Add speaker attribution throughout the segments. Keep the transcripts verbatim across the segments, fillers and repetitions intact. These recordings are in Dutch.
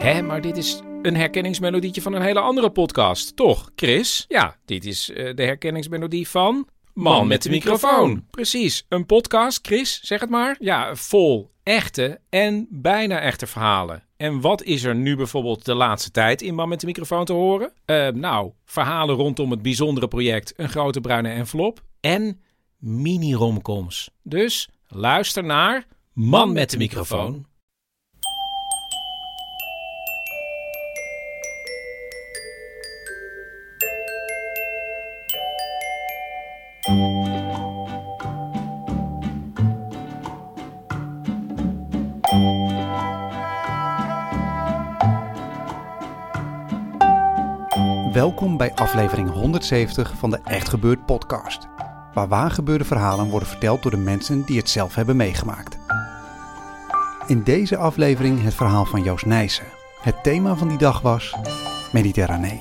Speaker 1: Hé, maar dit is een herkenningsmelodietje van een hele andere podcast, toch, Chris? Ja, dit is uh, de herkenningsmelodie van Man met de microfoon. Precies, een podcast, Chris, zeg het maar. Ja, vol echte en bijna echte verhalen. En wat is er nu bijvoorbeeld de laatste tijd in Man met de microfoon te horen? Uh, nou, verhalen rondom het bijzondere project Een Grote Bruine Envelop en mini-romcoms. Dus luister naar Man met de microfoon.
Speaker 2: Welkom bij aflevering honderdzeventig van de Echt Gebeurd podcast. Waar waargebeurde verhalen worden verteld door de mensen die het zelf hebben meegemaakt. In deze aflevering het verhaal van Joost Nijssen. Het thema van die dag was Mediterranee.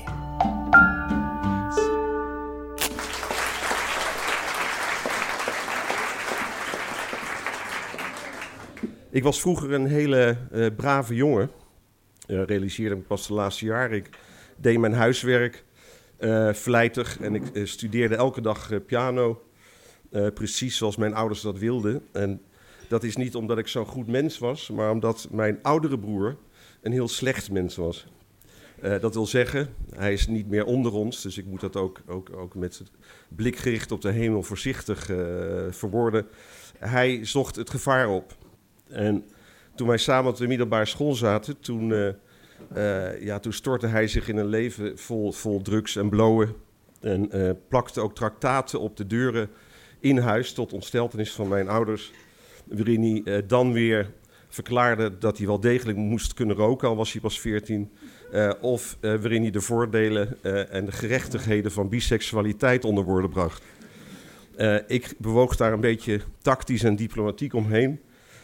Speaker 3: Ik was vroeger een hele uh, brave jongen. Uh, realiseerde ik pas de laatste jaren. Ik deed mijn huiswerk uh, vlijtig en ik uh, studeerde elke dag uh, piano. Uh, precies zoals mijn ouders dat wilden. En dat is niet omdat ik zo'n goed mens was, maar omdat mijn oudere broer een heel slecht mens was. Uh, dat wil zeggen, hij is niet meer onder ons, dus ik moet dat ook, ook, ook met het blik gericht op de hemel voorzichtig uh, verwoorden. Hij zocht het gevaar op. En toen wij samen op de middelbare school zaten, toen, uh, uh, ja, toen stortte hij zich in een leven vol, vol drugs en blowen. En uh, plakte ook traktaten op de deuren in huis, tot ontsteltenis van mijn ouders. Waarin hij uh, dan weer verklaarde dat hij wel degelijk moest kunnen roken, al was hij pas veertien. Uh, of uh, waarin hij de voordelen uh, en de gerechtigheden van biseksualiteit onder woorden bracht. Uh, ik bewoog daar een beetje tactisch en diplomatiek omheen.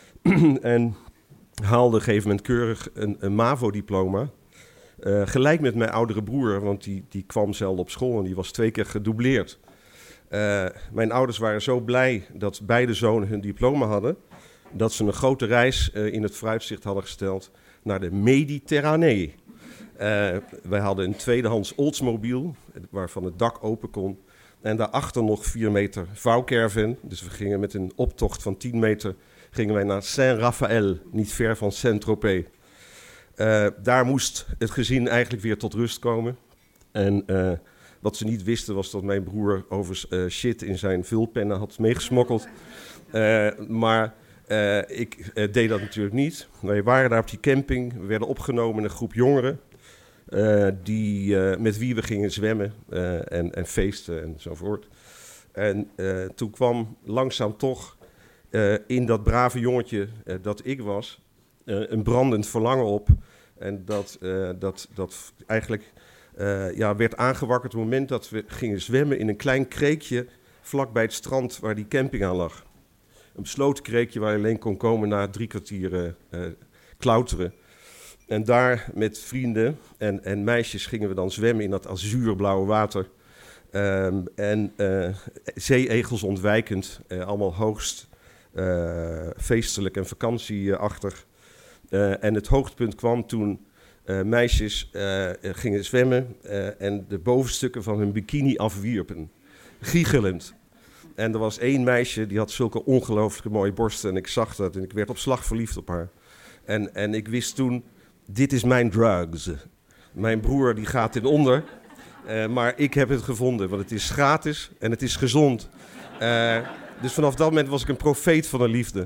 Speaker 3: En haalde op een gegeven moment keurig een, een MAVO-diploma. Uh, gelijk met mijn oudere broer, want die, die kwam zelden op school en die was twee keer gedoubleerd. Uh, mijn ouders waren zo blij dat beide zonen hun diploma hadden, dat ze een grote reis uh, in het vooruitzicht hadden gesteld naar de Mediterranee. Uh, wij hadden een tweedehands Oldsmobile, waarvan het dak open kon. En daarachter nog vier meter vouwcaravan. Dus we gingen met een optocht van tien meter... gingen wij naar Saint-Raphaël, niet ver van Saint-Tropez. Uh, daar moest het gezin eigenlijk weer tot rust komen. En uh, wat ze niet wisten was dat mijn broer overigens uh, shit in zijn vulpennen had meegesmokkeld. Uh, maar uh, ik uh, deed dat natuurlijk niet. Wij waren daar op die camping, we werden opgenomen in een groep jongeren. Uh, die, uh, met wie we gingen zwemmen uh, en, en feesten enzovoort. En uh, toen kwam langzaam toch... Uh, in dat brave jongetje uh, dat ik was, uh, een brandend verlangen op. En dat, uh, dat, dat eigenlijk uh, ja, werd aangewakkerd op het moment dat we gingen zwemmen in een klein kreekje vlak bij het strand waar die camping aan lag. Een besloten kreekje waar je alleen kon komen na drie kwartier uh, uh, klauteren. En daar met vrienden en, en meisjes gingen we dan zwemmen in dat azuurblauwe water. Um, en uh, zeeegels ontwijkend, uh, allemaal hoogst... Uh, feestelijk en vakantieachtig. Uh, en het hoogtepunt kwam toen uh, meisjes uh, gingen zwemmen uh, en de bovenstukken van hun bikini afwierpen. Giechelend. En er was één meisje die had zulke ongelooflijke mooie borsten en ik zag dat en ik werd op slag verliefd op haar. En, en ik wist toen, dit is mijn drugs. Mijn broer die gaat in onder, uh, maar ik heb het gevonden, want het is gratis en het is gezond. Uh, Dus vanaf dat moment was ik een profeet van de liefde.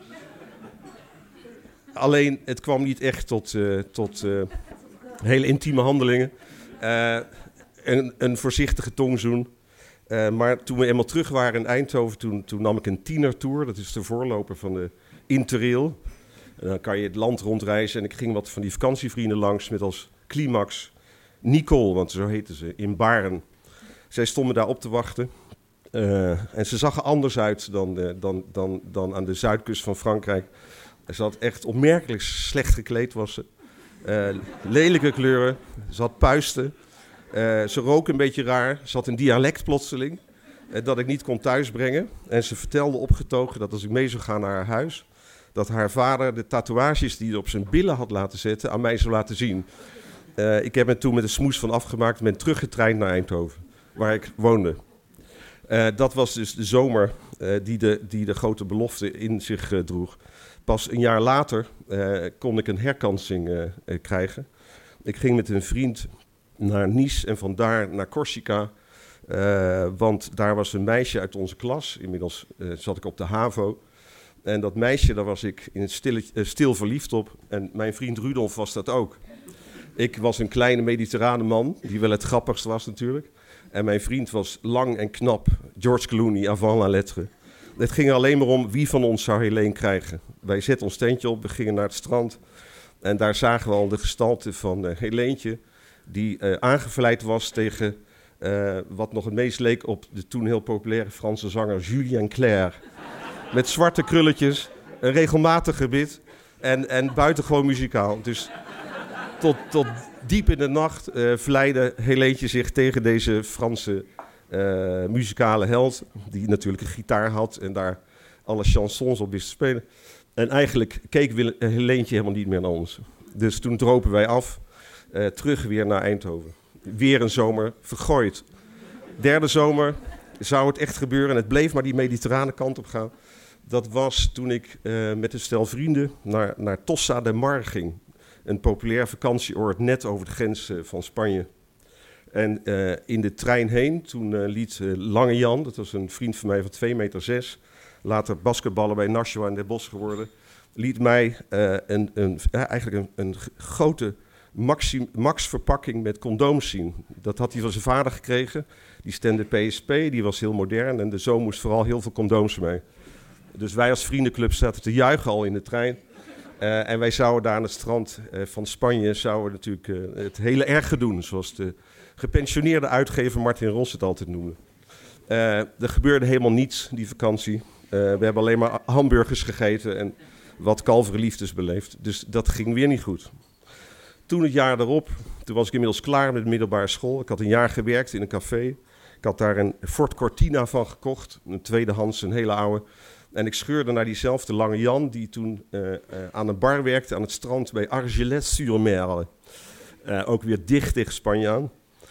Speaker 3: Alleen, het kwam niet echt tot, uh, tot uh, hele intieme handelingen. Uh, een, een voorzichtige tongzoen. Uh, maar toen we eenmaal terug waren in Eindhoven, toen, toen nam ik een tienertour. Dat is de voorloper van de Interrail. Uh, dan kan je het land rondreizen. En ik ging wat van die vakantievrienden langs met als climax Nicole, want zo heette ze, in Baren. Zij stonden daar op te wachten. Uh, en ze zag er anders uit dan, uh, dan, dan, dan aan de zuidkust van Frankrijk. Ze had echt opmerkelijk slecht gekleed, was ze. Uh, lelijke kleuren, ze had puisten. Uh, ze rook een beetje raar, ze had een dialect plotseling. Uh, dat ik niet kon thuisbrengen. En ze vertelde opgetogen dat als ik mee zou gaan naar haar huis... dat haar vader de tatoeages die hij op zijn billen had laten zetten aan mij zou laten zien. Uh, ik heb me toen met een smoes van afgemaakt en ben teruggetraind naar Eindhoven, waar ik woonde. Uh, dat was dus de zomer uh, die, de, die de grote belofte in zich uh, droeg. Pas een jaar later uh, kon ik een herkansing uh, uh, krijgen. Ik ging met een vriend naar Nice en vandaar naar Corsica. Uh, want daar was een meisje uit onze klas. Inmiddels uh, zat ik op de HAVO. En dat meisje, daar was ik in stil, uh, stil verliefd op. En mijn vriend Rudolf was dat ook. Ik was een kleine mediterrane man, die wel het grappigste was natuurlijk. En mijn vriend was lang en knap, George Clooney, avant la lettre. Het ging alleen maar om wie van ons zou Helene krijgen. Wij zetten ons tentje op, we gingen naar het strand. En daar zagen we al de gestalte van uh, Helentje, die uh, aangevleid was tegen uh, wat nog het meest leek op de toen heel populaire Franse zanger Julien Clerc. Met zwarte krulletjes, een regelmatig gebit en, en buitengewoon muzikaal. Dus tot, tot diep in de nacht uh, vleide Helentje zich tegen deze Franse uh, muzikale held, die natuurlijk een gitaar had en daar alle chansons op wist te spelen. En eigenlijk keek Helentje helemaal niet meer naar ons. Dus toen dropen wij af, uh, terug weer naar Eindhoven. Weer een zomer vergooid. Derde zomer zou het echt gebeuren en het bleef maar die mediterrane kant op gaan. Dat was toen ik uh, met een stel vrienden naar, naar Tossa de Mar ging. Een populair vakantieoord net over de grens uh, van Spanje. En uh, in de trein heen, toen uh, liet uh, Lange Jan, dat was een vriend van mij van twee meter zes... later basketballen bij Nashua en Den Bosch geworden, liet mij uh, een, een, ja, eigenlijk een, een grote maxi, max verpakking met condooms zien. Dat had hij van zijn vader gekregen. Die stemde P S P, die was heel modern en de zoon moest vooral heel veel condooms mee. Dus wij als vriendenclub zaten te juichen al in de trein. Uh, en wij zouden daar aan het strand uh, van Spanje zouden natuurlijk uh, het hele erge doen, zoals de gepensioneerde uitgever Martin Ros het altijd noemde. Uh, er gebeurde helemaal niets die vakantie. Uh, we hebben alleen maar hamburgers gegeten en wat kalverliefdes beleefd. Dus dat ging weer niet goed. Toen het jaar daarop, toen was ik inmiddels klaar met de middelbare school. Ik had een jaar gewerkt in een café. Ik had daar een Ford Cortina van gekocht, een tweedehands, een hele oude. En ik scheurde naar diezelfde Lange Jan, die toen uh, uh, aan een bar werkte aan het strand bij Argelès-sur-Mer. Uh, ook weer dicht tegen Spanje aan.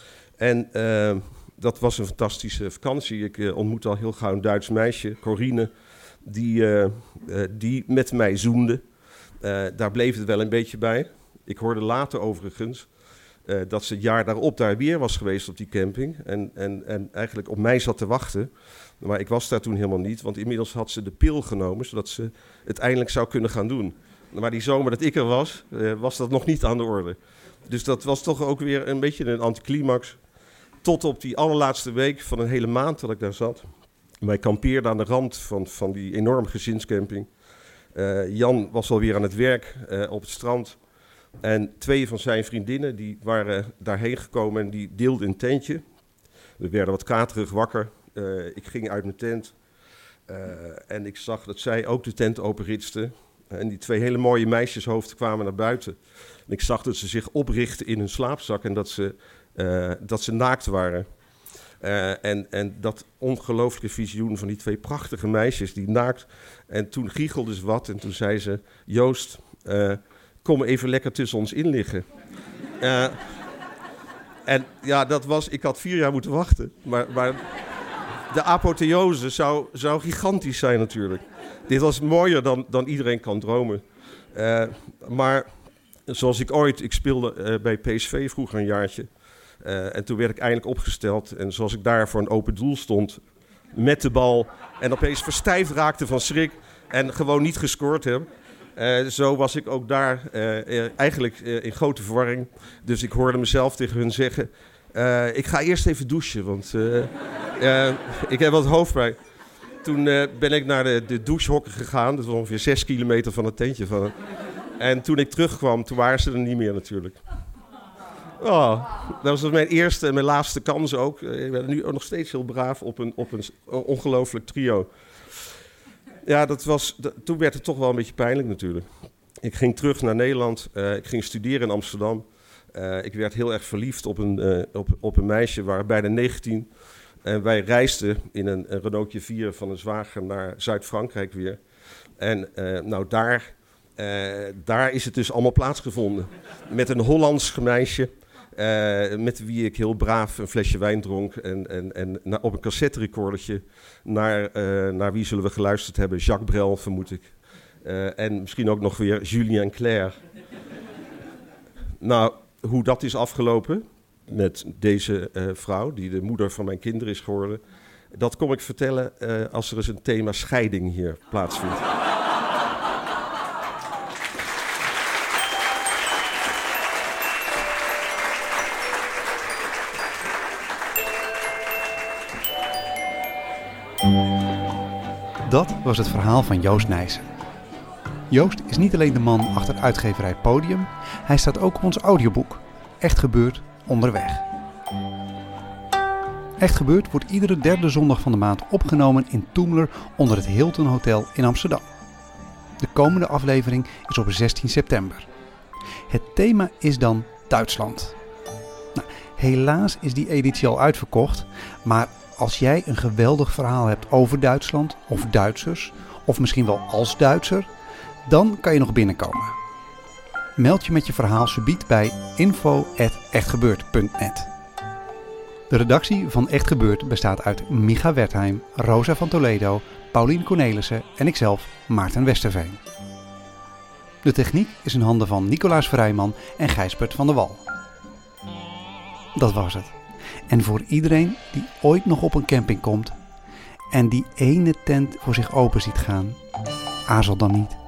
Speaker 3: En uh, dat was een fantastische vakantie. Ik uh, ontmoette al heel gauw een Duits meisje, Corine, die, uh, uh, die met mij zoende. Uh, daar bleef het wel een beetje bij. Ik hoorde later overigens uh, dat ze het jaar daarop daar weer was geweest op die camping. En, en, en eigenlijk op mij zat te wachten. Maar ik was daar toen helemaal niet, want inmiddels had ze de pil genomen, zodat ze het eindelijk zou kunnen gaan doen. Maar die zomer dat ik er was, uh, was dat nog niet aan de orde. Dus dat was toch ook weer een beetje een anticlimax. Tot op die allerlaatste week van een hele maand dat ik daar zat. Wij kampeerden aan de rand van, van die enorme gezinscamping. Uh, Jan was alweer aan het werk uh, op het strand. En twee van zijn vriendinnen die waren daarheen gekomen en die deelden een tentje. We werden wat katerig wakker. Uh, ik ging uit mijn tent uh, en ik zag dat zij ook de tent openritsten. Uh, en die twee hele mooie meisjeshoofden kwamen naar buiten. En ik zag dat ze zich oprichtten in hun slaapzak en dat ze, uh, dat ze naakt waren. Uh, en, en dat ongelooflijke visioen van die twee prachtige meisjes die naakt. En toen giechelde ze wat en toen zei ze, Joost, uh, kom even lekker tussen ons in liggen. Uh, en ja, dat was, ik had vier jaar moeten wachten, maar... maar de apotheose zou, zou gigantisch zijn natuurlijk. Dit was mooier dan, dan iedereen kan dromen. Uh, maar zoals ik ooit, ik speelde uh, bij P S V vroeger een jaartje. Uh, en toen werd ik eindelijk opgesteld. En zoals ik daar voor een open doel stond met de bal. En opeens verstijfd raakte van schrik en gewoon niet gescoord heb. Uh, zo was ik ook daar uh, uh, eigenlijk uh, in grote verwarring. Dus ik hoorde mezelf tegen hun zeggen... Uh, ik ga eerst even douchen, want uh, uh, ik heb wat hoofdpijn. Toen uh, ben ik naar de, de douchehokken gegaan. Dat was ongeveer zes kilometer van het tentje van. En toen ik terugkwam, toen waren ze er niet meer natuurlijk. Oh, dat was mijn eerste en mijn laatste kans ook. Ik ben nu ook nog steeds heel braaf op een, op een ongelooflijk trio. Ja, dat was, dat, toen werd het toch wel een beetje pijnlijk natuurlijk. Ik ging terug naar Nederland. Uh, ik ging studeren in Amsterdam. Uh, ik werd heel erg verliefd op een, uh, op, op een meisje, we waren bijna negentien. En wij reisden in een, een Renaultje vier van een zwager naar Zuid-Frankrijk weer. En uh, nou, daar, uh, daar is het dus allemaal plaatsgevonden. Met een Hollands meisje, uh, met wie ik heel braaf een flesje wijn dronk. En, en, en na, op een cassette-recordertje naar, uh, naar wie zullen we geluisterd hebben? Jacques Brel, vermoed ik. Uh, en misschien ook nog weer Julien Clerc. Nou, hoe dat is afgelopen met deze uh, vrouw, die de moeder van mijn kinderen is geworden, dat kom ik vertellen uh, als er eens een thema scheiding hier plaatsvindt.
Speaker 2: Dat was het verhaal van Joost Nijssen. Joost is niet alleen de man achter uitgeverij Podium, hij staat ook op ons audioboek, Echt Gebeurd Onderweg. Echt Gebeurd wordt iedere derde zondag van de maand opgenomen in Toemler onder het Hilton Hotel in Amsterdam. De komende aflevering is op zestien september. Het thema is dan Duitsland. Nou, helaas is die editie al uitverkocht, maar als jij een geweldig verhaal hebt over Duitsland of Duitsers, of misschien wel als Duitser, dan kan je nog binnenkomen. Meld je met je verhaal subiet bij info at echtgebeurd punt net. De redactie van Echt Gebeurd bestaat uit Micha Wertheim, Rosa van Toledo, Paulien Cornelissen en ikzelf, Maarten Westerveen. De techniek is in handen van Nicolaas Vrijman en Gijsbert van der Wal. Dat was het. En voor iedereen die ooit nog op een camping komt en die ene tent voor zich open ziet gaan, aarzel dan niet